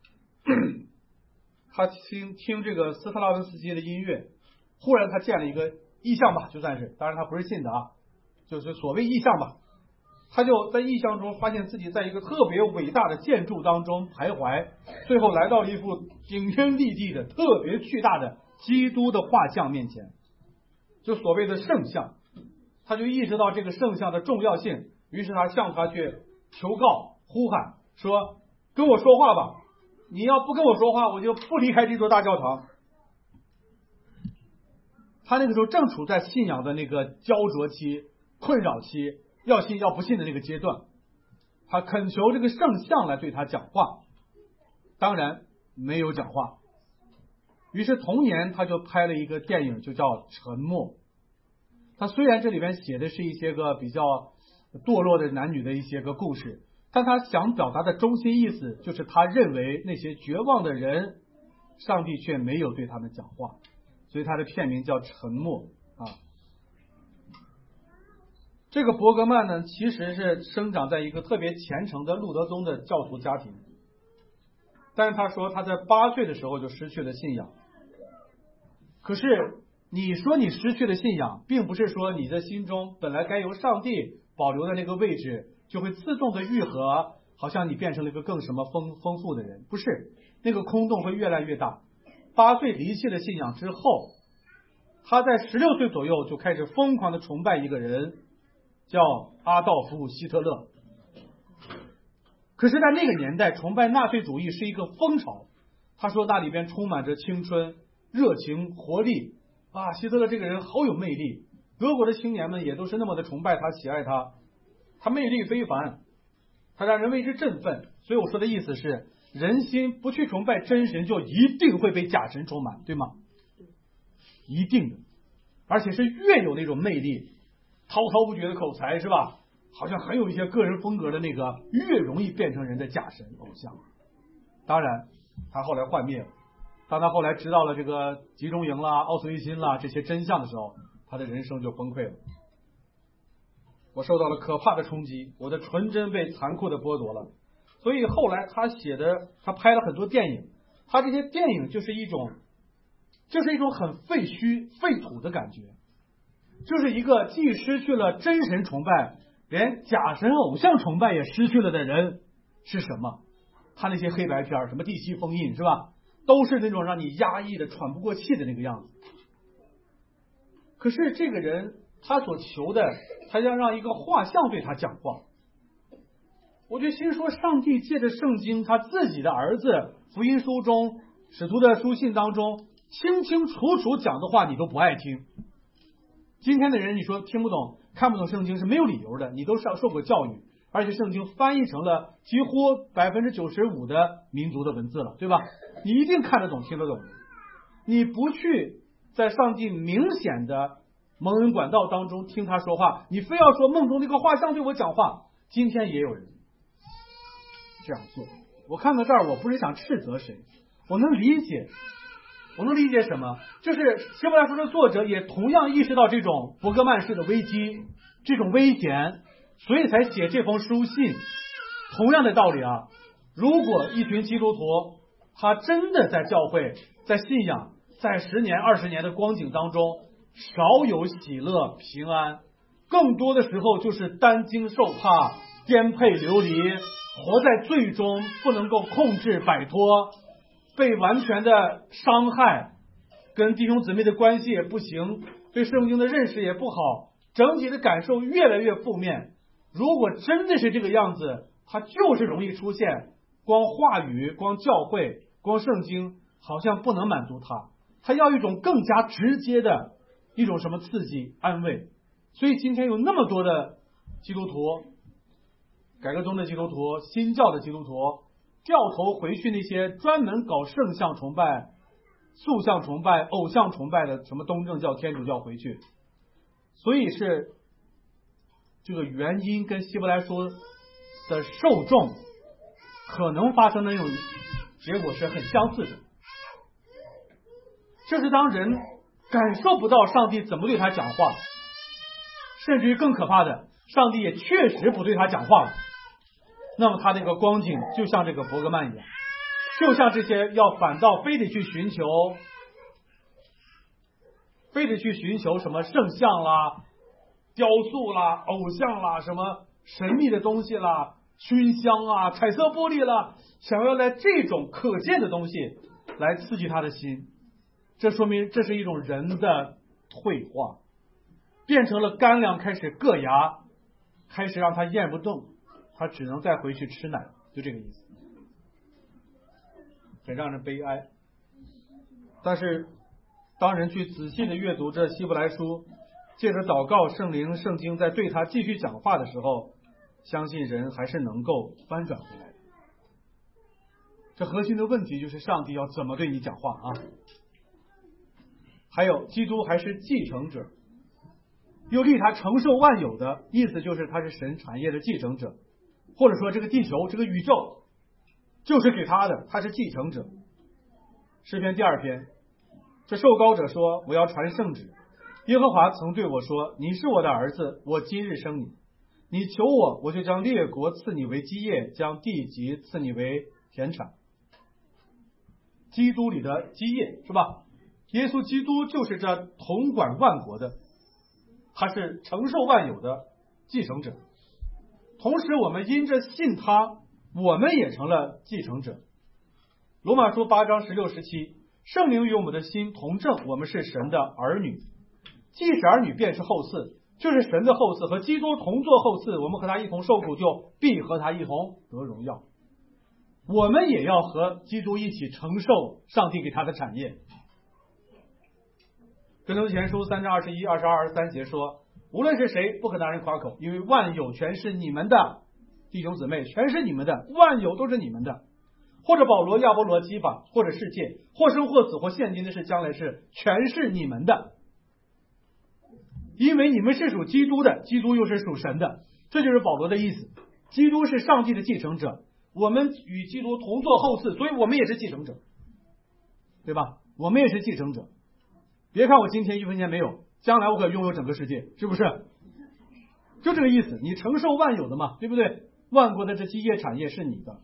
他听这个斯特拉文斯基的音乐，忽然他见了一个异象吧，就算是，当然他不是信的啊，就是所谓异象吧。他就在异象中发现自己在一个特别伟大的建筑当中徘徊，最后来到一幅顶天立地的特别巨大的基督的画像面前，就所谓的圣像。他就意识到这个圣像的重要性，于是他向他去求告呼喊说，跟我说话吧，你要不跟我说话，我就不离开这座大教堂。他那个时候正处在信仰的那个焦灼期、困扰期，要信要不信的那个阶段，他恳求这个圣像来对他讲话，当然没有讲话。于是同年他就拍了一个电影，就叫《沉默》。他虽然这里边写的是一些个比较堕落的男女的一些个故事，但他想表达的中心意思就是他认为那些绝望的人，上帝却没有对他们讲话，所以他的片名叫《沉默》啊。这个伯格曼呢，其实是生长在一个特别虔诚的路德宗的教徒家庭，但是他说他在8岁的时候就失去了信仰。可是你说你失去了信仰，并不是说你的心中本来该由上帝保留的那个位置就会自动的愈合，好像你变成了一个更什么丰富的人，不是，那个空洞会越来越大。8岁离弃了信仰之后，他在16岁左右就开始疯狂的崇拜一个人，叫阿道夫·希特勒。可是在那个年代，崇拜纳粹主义是一个风潮，他说那里边充满着青春、热情、活力啊，希特勒这个人好有魅力，德国的青年们也都是那么的崇拜他、喜爱他，他魅力非凡，他让人为之振奋。所以我说的意思是，人心不去崇拜真神，就一定会被假神充满，对吗？一定的，而且是越有那种魅力、滔滔不绝的口才，是吧？好像很有一些个人风格的那个，越容易变成人的假神偶像。当然，他后来幻灭了。当他后来知道了这个集中营啦、奥斯维辛啦这些真相的时候，他的人生就崩溃了。我受到了可怕的冲击，我的纯真被残酷的剥夺了。所以后来他拍了很多电影，他这些电影就是一种很废墟废土的感觉，就是一个既失去了真神崇拜，连假神偶像崇拜也失去了的人是什么？他那些黑白片，什么地息封印，是吧？都是那种让你压抑的喘不过气的那个样子。可是这个人他所求的，他要让一个画像对他讲话。我就心说，上帝借着圣经，他自己的儿子福音书中、使徒的书信当中清清楚楚讲的话，你都不爱听。今天的人你说听不懂、看不懂圣经是没有理由的，你都受过教育，而且圣经翻译成了几乎95%的民族的文字了，对吧？你一定看得懂、听得懂。你不去在上帝明显的蒙恩管道当中听他说话，你非要说梦中那个画像对我讲话。今天也有人这样做。我看到这儿，我不是想斥责谁，我能理解什么？就是希伯来书的作者也同样意识到这种伯格曼式的危机，这种危险， 所以才写这封书信。同样的道理啊，如果一群基督徒他真的在教会、在信仰、在10年、20年的光景当中少有喜乐平安，更多的时候就是担惊受怕、颠沛流离，活在罪中，不能够控制摆脱，被完全的伤害，跟弟兄姊妹的关系也不行，对圣经的认识也不好，整体的感受越来越负面。如果真的是这个样子，它就是容易出现光话语、光教会、光圣经好像不能满足他要一种更加直接的一种什么刺激安慰。所以今天有那么多的基督徒，改革中的基督徒、新教的基督徒掉头回去那些专门搞圣像崇拜、塑像崇拜、偶像崇拜的什么东正教、天主教回去。所以是这个原因跟希伯来书的受众可能发生的那种结果是很相似的。这是当人感受不到上帝怎么对他讲话，甚至于更可怕的，上帝也确实不对他讲话了，那么他那个光景就像这个伯格曼一样，就像这些要反倒非得去寻求什么圣像啦、雕塑啦、偶像啦、什么神秘的东西啦、熏香啊、彩色玻璃啦，想要来这种可见的东西来刺激他的心。这说明这是一种人的退化，变成了干粮开始硌牙，开始让他咽不动，他只能再回去吃奶，就这个意思，很让人悲哀。但是当人去仔细的阅读这希伯来书，借着祷告圣灵圣经在对他继续讲话的时候，相信人还是能够翻转回来的。这核心的问题就是上帝要怎么对你讲话啊？还有基督还是继承者，又立他承受万有的意思就是他是神产业的继承者，或者说这个地球这个宇宙就是给他的，他是继承者。诗篇第2篇，这受膏者说，我要传圣旨，耶和华曾对我说，你是我的儿子，我今日生你，你求我，我就将列国赐你为基业，将地级赐你为田产。基督里的基业是吧？耶稣基督就是这统管万国的，他是承受万有的继承者。同时我们因着信他，我们也成了继承者。罗马书8章16、17，圣灵与我们的心同证，我们是神的儿女。既是儿女，便是后嗣，就是神的后嗣，和基督同作后嗣，我们和他一同受苦，就必和他一同得荣耀。我们也要和基督一起承受上帝给他的产业。哥林多前书3章21、22、23节说，无论是谁，不可拿人夸口，因为万有全是你们的，弟兄姊妹，全是你们的，万有都是你们的。或者保罗、亚波罗、基法，或者世界，或生或死，或现今的事、将来事，全是你们的。因为你们是属基督的，基督又是属神的，这就是保罗的意思。基督是上帝的继承者，我们与基督同作后嗣，所以我们也是继承者，对吧？我们也是继承者。别看我今天1分钱没有，将来我可拥有整个世界，是不是？就这个意思，你承受万有的嘛，对不对？万国的这基业产业是你的。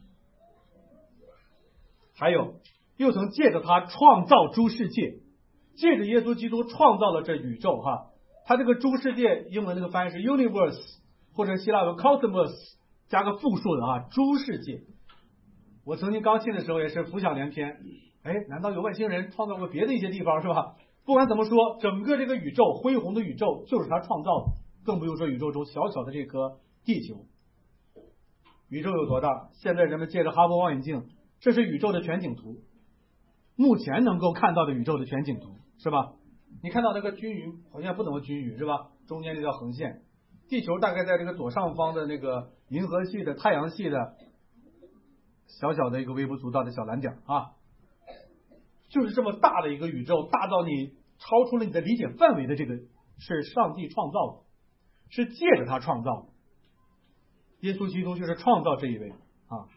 还有，又曾借着他创造诸世界，借着耶稣基督创造了这宇宙哈。他这个诸世界英文那个翻译是 universe， 或者希腊文 cosmos 加个复数的啊，诸世界。我曾经刚信的时候也是浮想联翩，难道有外星人创造过别的一些地方是吧？不管怎么说，整个这个宇宙恢宏的宇宙就是他创造的，更不用说宇宙中小小的这颗地球。宇宙有多大？现在人们借着哈勃望远镜，这是宇宙的全景图，目前能够看到的宇宙的全景图是吧？你看到那个均匀，好像不怎么均匀是吧？中间这条横线，地球大概在这个左上方的那个银河系的太阳系的小小的一个微不足道的小蓝点啊，就是这么大的一个宇宙，大到你超出了你的理解范围的，这个是上帝创造的，是借着他创造的。耶稣基督就是创造这一位啊。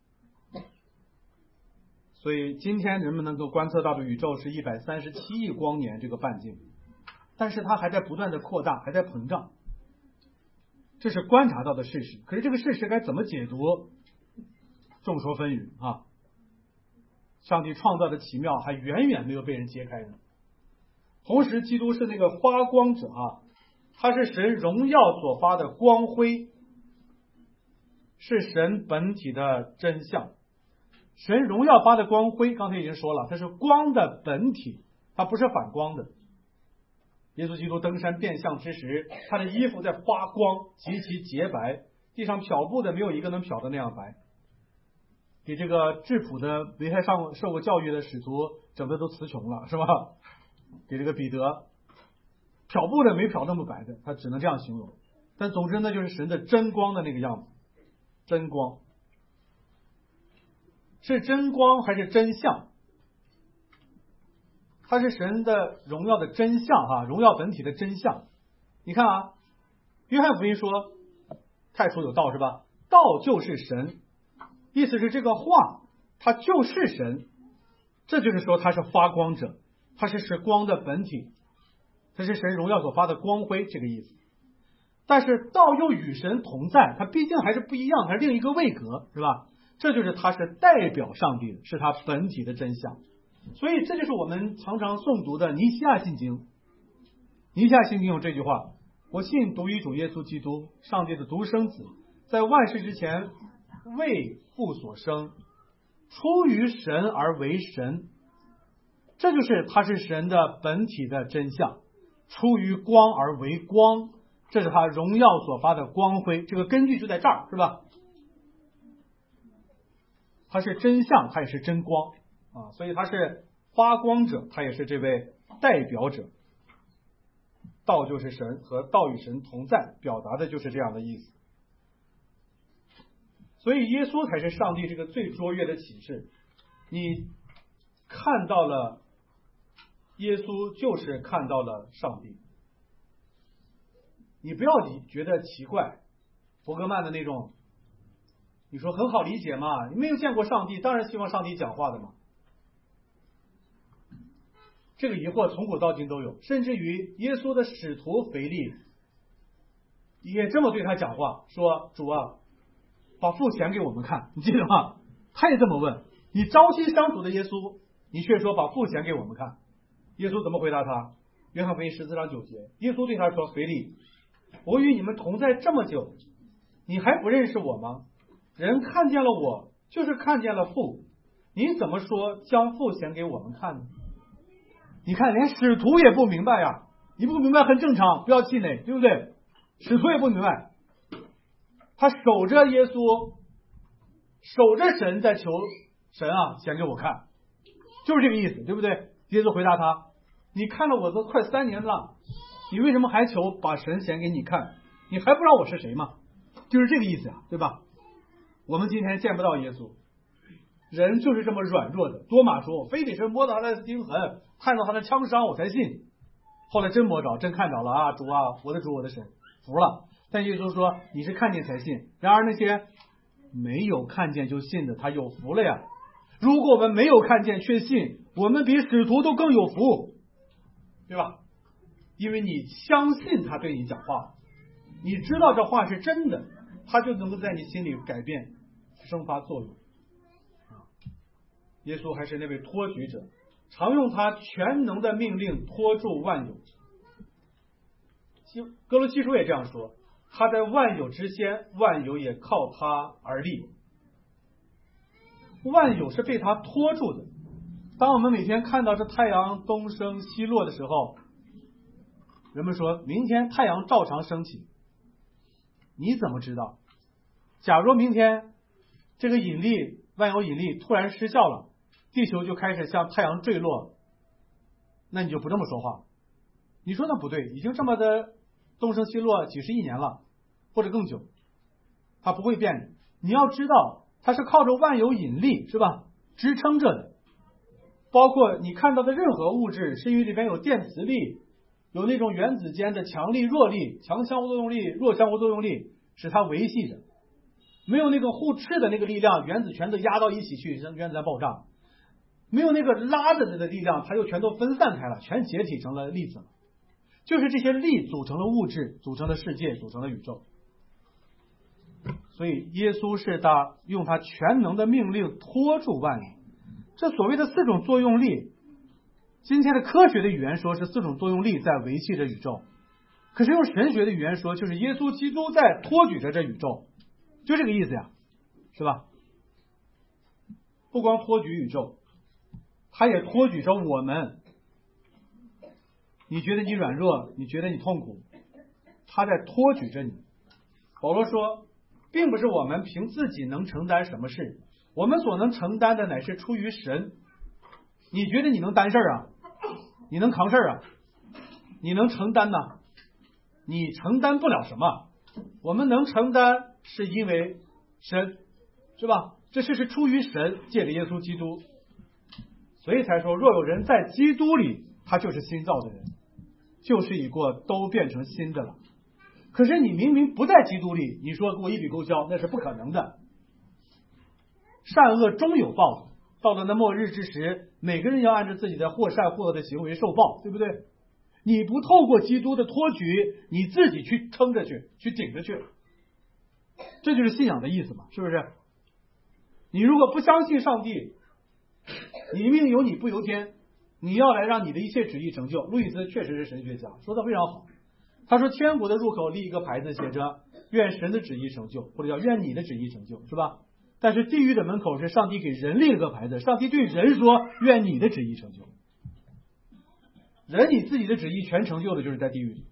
所以今天人们能够观测到的宇宙是137亿光年这个半径，但是它还在不断的扩大，还在膨胀。 这是观察到的事实。可是这个事实该怎么解读，众说纷纭啊。上帝创造的奇妙还远远没有被人揭开呢。同时，基督是那个发光者啊，他是神荣耀所发的光辉，是神本体的真相。神荣耀发的光辉，刚才已经说了，它是光的本体，它不是反光的。耶稣基督登山变相之时，他的衣服在发光，极其洁白，地上漂布的没有一个能漂得那样白。给这个质朴的没太受过教育的使徒整的都词穷了，是吧？给这个彼得漂布的没漂那么白的，他只能这样形容。但总之呢，就是神的真光的那个样子。真光是真光还是真相？它是神的荣耀的真相啊，荣耀本体的真相。你看啊，约翰福音说太初有道，是吧？道就是神，意思是这个话它就是神，这就是说它是发光者，它是光的本体，它是神荣耀所发的光辉，这个意思。但是道又与神同在，它毕竟还是不一样，还是另一个位格，是吧？这就是它是代表上帝的，是它本体的真相。所以这就是我们常常诵读的尼西亚信经。尼西亚信经有这句话：我信独一主耶稣基督，上帝的独生子，在万事之前为父所生，出于神而为神。这就是他是神的本体的真相，出于光而为光，这是他荣耀所发的光辉。这个根据就在这儿，是吧？他是真相，他也是真光啊，所以他是发光者，他也是这位代表者。道就是神，和道与神同在，表达的就是这样的意思。所以耶稣才是上帝这个最卓越的启示。你看到了耶稣，就是看到了上帝。你不要觉得奇怪，伯格曼的那种，你说很好理解嘛，你没有见过上帝，当然希望上帝讲话的嘛。这个疑惑从古到今都有，甚至于耶稣的使徒腓力也这么对他讲话，说主啊，把父显给我们看，你记得吗？他也这么问，你朝夕相处的耶稣，你却说把父显给我们看。耶稣怎么回答他？约翰福音14章9节，耶稣对他说，腓力，我与你们同在这么久，你还不认识我吗？人看见了我，就是看见了父，你怎么说将父显给我们看呢？你看连使徒也不明白呀，你不明白很正常，不要气馁，对不对？使徒也不明白，他守着耶稣，守着神，在求神啊显给我看，就是这个意思，对不对？耶稣回答他，你看了我都快3年了，你为什么还求把神显给你看？你还不知道我是谁吗？就是这个意思啊，对吧？我们今天见不到耶稣，人就是这么软弱的。多马说，我非得是摸到他的钉痕，看到他的枪伤，我才信。后来真摸着，真看着了啊！主啊，我的主，我的神，服了。但耶稣说，你是看见才信。然而那些没有看见就信的，他有福了呀。如果我们没有看见却信，我们比使徒都更有福，对吧？因为你相信他对你讲话，你知道这话是真的，他就能够在你心里改变，生发作用。耶稣还是那位托举者，常用他全能的命令托住万有。哥罗西书也这样说，他在万有之先，万有也靠他而立。万有是被他托住的。当我们每天看到这太阳东升西落的时候，人们说明天太阳照常升起，你怎么知道？假如明天这个引力，万有引力突然失效了，地球就开始向太阳坠落，那你就不这么说话。你说那不对，已经这么的东升西落几十亿年了，或者更久，它不会变的。你要知道，它是靠着万有引力，是吧？支撑着的。包括你看到的任何物质，是因为里边有电磁力，有那种原子间的强力弱力，强相互作用力，弱相互作用力，使它维系着。没有那个互斥的那个力量，原子全都压到一起去，让原子弹爆炸。没有那个拉着的力量，它又全都分散开了，全解体成了粒子了。就是这些力组成了物质，组成了世界，组成了宇宙。 所以耶稣是用他全能的命令托住万有。这所谓的4种作用力，今天的科学的语言说是4种作用力在维系着宇宙，可是用神学的语言说，就是耶稣基督在托举着这宇宙，就这个意思呀，是吧？不光托举宇宙，他也托举着我们。你觉得你软弱，你觉得你痛苦，他在托举着你。保罗说，并不是我们凭自己能承担什么事，我们所能承担的乃是出于神。你觉得你能担事啊？你能扛事啊？你能承担呢？你承担不了什么，我们能承担是因为神，是吧？这事是出于神，借着耶稣基督，所以才说，若有人在基督里，他就是新造的人，旧事已过，都变成新的了。可是你明明不在基督里，你说给我一笔勾销，那是不可能的。善恶终有报的，到了那末日之时，每个人要按照自己的或善或恶的行为受报，对不对？你不透过基督的托举，你自己去撑着去，去顶着去，这就是信仰的意思嘛，是不是？你如果不相信上帝，你命由你不由天，你要来让你的一切旨意成就。路易斯确实是神学家，说的非常好。他说天国的入口立一个牌子，写着愿神的旨意成就，或者叫愿你的旨意成就，是吧？但是地狱的门口是上帝给人立了个牌子，上帝对人说愿你的旨意成就。人你自己的旨意全成就的就是在地狱里，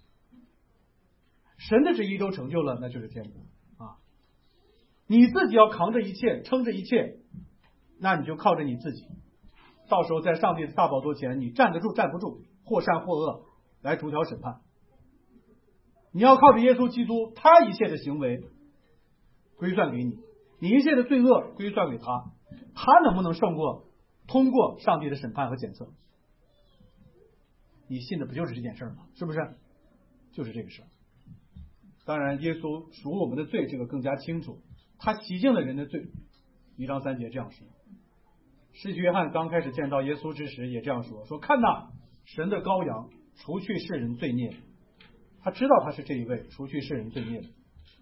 神的旨意都成就了，那就是天国啊！你自己要扛着一切，撑着一切，那你就靠着你自己。到时候在上帝的大宝座前，你站得住站不住，或善或恶来逐条审判。你要靠着耶稣基督，他一切的行为归算给你，你一切的罪恶归算给他，他能不能通过上帝的审判和检测？你信的不就是这件事吗？是不是？就是这个事。当然耶稣赎我们的罪，这个更加清楚，他洗净了人的罪。1章3节这样说。施洗约翰刚开始见到耶稣之时也这样说，说看哪，神的羔羊，除去世人罪孽。他知道他是这一位除去世人罪孽的。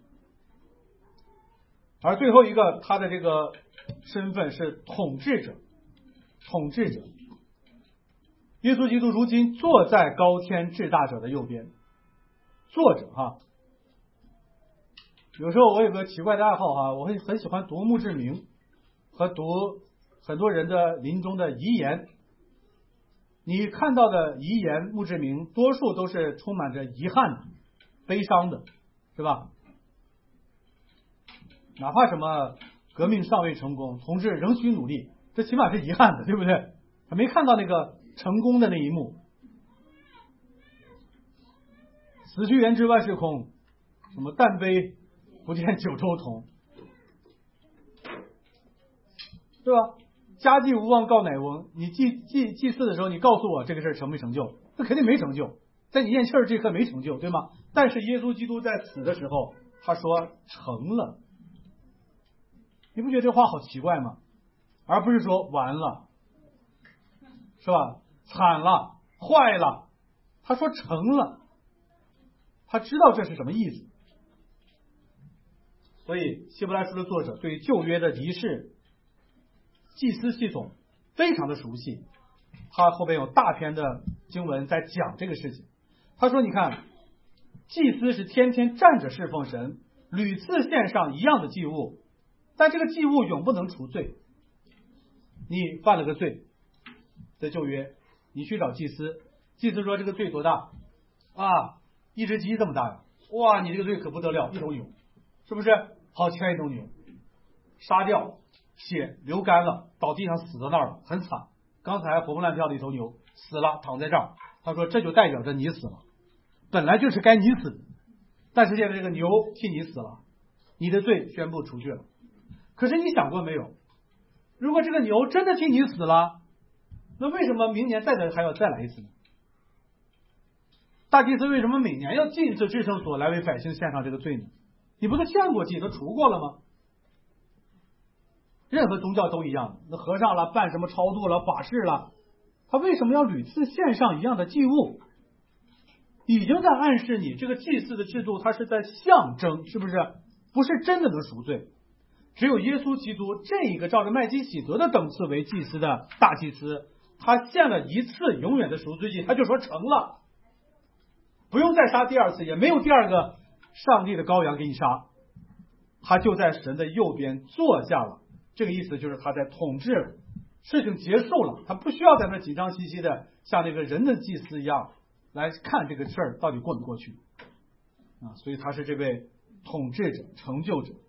而最后一个，他的这个身份是统治者。统治者，耶稣基督如今坐在高天至大者的右边，坐着哈。有时候我有个奇怪的爱好哈，我很喜欢读墓志铭和读很多人的临终的遗言。你看到的遗言墓志铭多数都是充满着遗憾的、悲伤的，是吧？哪怕什么革命尚未成功，同志仍需努力，这起码是遗憾的，对不对？还没看到那个成功的那一幕。死去元知万事空，什么但悲不见九州同，对吧？家祭无忘告乃翁，你祭祀的时候，你告诉我这个事成没成就？那肯定没成就，在你咽气儿这一刻没成就，对吗？但是耶稣基督在死的时候，他说成了。你不觉得这话好奇怪吗？而不是说完了，是吧？惨了，坏了。他说成了，他知道这是什么意思。所以希伯来书的作者对旧约的仪式祭司系统非常的熟悉，他后边有大篇的经文在讲这个事情。他说你看，祭司是天天站着侍奉神，屡次献上一样的祭物，但这个祭物永不能除罪。你犯了个罪，在旧约你去找祭司，祭司说这个罪多大啊？一只鸡这么大呀！哇，你这个罪可不得了，一头牛，是不是？好，牵一头牛，杀掉，血流干了，倒地上死在那儿了，很惨。刚才活蹦乱跳的一头牛死了，躺在这儿。他说这就代表着你死了，本来就是该你死的，但是现在这个牛替你死了，你的罪宣布除去了。可是你想过没有，如果这个牛真的替你死了，那为什么明年还要再来一次呢？大祭司为什么每年要进一次至圣所来为百姓献上这个罪呢？你不是献过祭都除过了吗？任何宗教都一样，那和尚了办什么超度了法事了，他为什么要屡次献上一样的祭物？已经在暗示你这个祭祀的制度它是在象征，是不是？ 不是真的能赎罪。只有耶稣基督这一个照着麦基洗德的等次为祭司的大祭司，他献了一次永远的赎罪祭，他就说成了，不用再杀第二次，也没有第二个上帝的羔羊给你杀，他就在神的右边坐下了。这个意思就是他在统治，事情结束了，他不需要在那紧张兮兮的像那个人的祭司一样来看这个事儿到底过不过去所以他是这位统治者、成就者。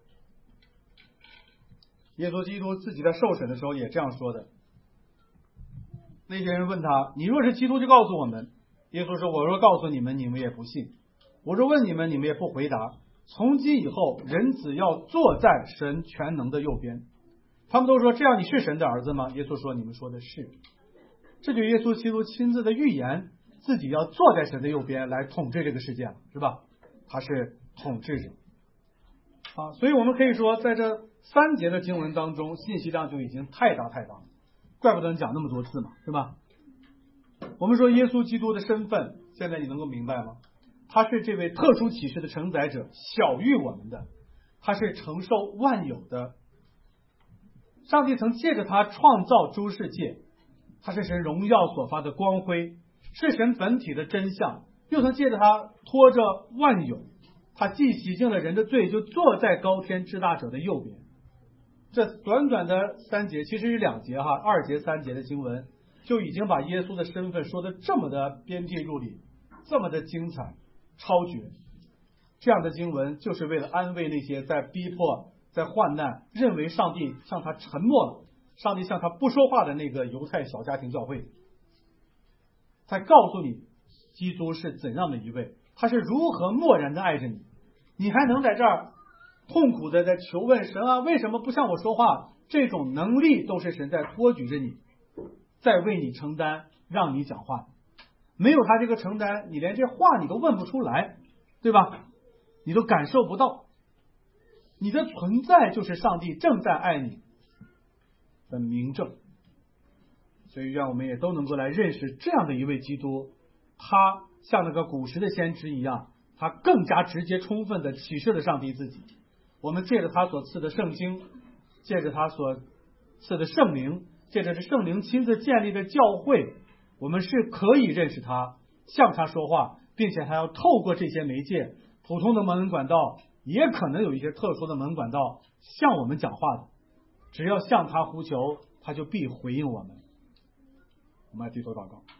耶稣基督自己在受审的时候也这样说的。那些人问他，你若是基督就告诉我们。耶稣说，我若告诉你们，你们也不信；我若问你们，你们也不回答。从今以后，人子要坐在神全能的右边。他们都说，这样你是神的儿子吗？耶稣说，你们说的是。这就是耶稣基督亲自的预言，自己要坐在神的右边来统治这个世界了，是吧？他是统治者所以我们可以说，在这3节的经文当中，信息量就已经太大了，怪不得讲那么多次嘛，是吧？我们说耶稣基督的身份，现在你能够明白吗？他是这位特殊启示的承载者，小于我们的，他是承受万有的。上帝曾借着他创造诸世界，他是神荣耀所发的光辉，是神本体的真相，又曾借着他拖着万有，他既洗净了人的罪，就坐在高天至大者的右边。这短短的3节，其实是2节2节3节的经文，就已经把耶稣的身份说的这么的鞭辟入里，这么的精彩超绝。这样的经文就是为了安慰那些在逼迫、在患难，认为上帝向他沉默了，上帝向他不说话的那个犹太小家庭教会，才告诉你基督是怎样的一位，他是如何默然的爱着你，你还能在这儿痛苦的在求问神为什么不向我说话？这种能力都是神在托举着你，在为你承担，让你讲话。没有他这个承担，你连这话你都问不出来，对吧？你都感受不到，你的存在就是上帝正在爱你的明证。所以让我们也都能够来认识这样的一位基督，他像那个古时的先知一样，他更加直接充分的启示了上帝自己。我们借着他所赐的圣经，借着他所赐的圣灵，借着这圣灵亲自建立的教会，我们是可以认识他，向他说话，并且还要透过这些媒介，普通的蒙恩管道，也可能有一些特殊的蒙恩管道向我们讲话的。只要向他呼求，他就必回应我们。我们来低头祷告。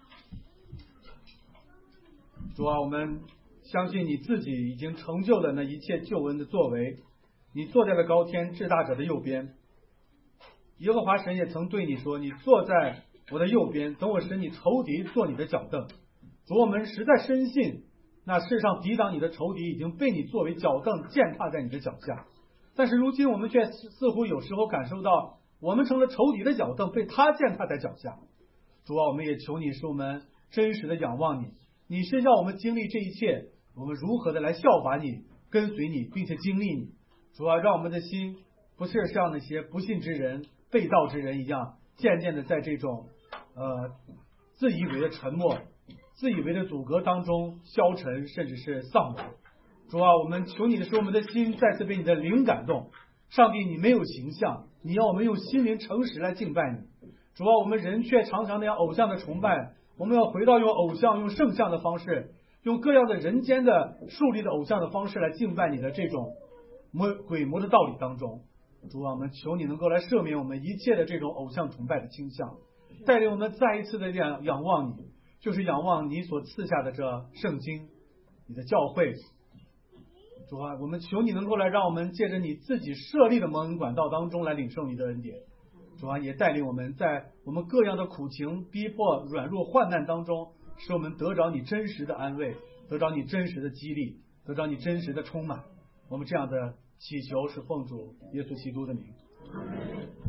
主我们相信你自己已经成就了那一切救恩的作为，你坐在了高天至大者的右边。耶和华神也曾对你说，你坐在我的右边，等我使你仇敌做你的脚凳。主，我们实在深信，那世上抵挡你的仇敌已经被你作为脚凳践踏在你的脚下。但是如今我们却似乎有时候感受到，我们成了仇敌的脚凳，被他践踏在脚下。主我们也求你使我们真实的仰望你，你是要我们经历这一切，我们如何的来效法你，跟随你，并且经历你。主让我们的心不是像那些不信之人、背道之人一样，渐渐的在这种自以为的沉默、自以为的阻隔当中消沉，甚至是丧亡。主我们求你的使我们的心再次被你的灵感动。上帝，你没有形象，你要我们用心灵诚实来敬拜你。主我们人却常常那样偶像的崇拜，我们要回到用偶像、用圣像的方式，用各样的人间的树立的偶像的方式来敬拜你的这种鬼魔的道理当中。主我们求你能够来赦免我们一切的这种偶像崇拜的倾向，带领我们再一次的仰望你，就是仰望你所赐下的这圣经，你的教会。主我们求你能够来让我们借着你自己设立的蒙恩管道当中来领受你的恩典。主也带领我们在我们各样的苦情、逼迫、软弱、患难当中，使我们得着你真实的安慰，得着你真实的激励，得着你真实的充满。我们这样的祈求是奉主耶稣基督的名。